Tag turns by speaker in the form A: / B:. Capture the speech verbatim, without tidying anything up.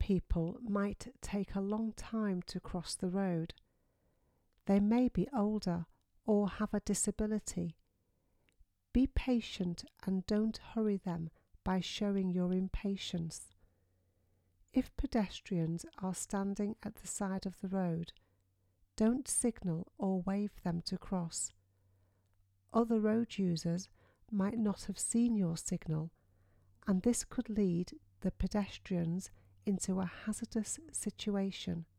A: people might take a long time to cross the road. They may be older or have a disability. Be patient and don't hurry them by showing your impatience. If pedestrians are standing at the side of the road, don't signal or wave them to cross. Other road users might not have seen your signal, and this could lead the pedestrians into a hazardous situation.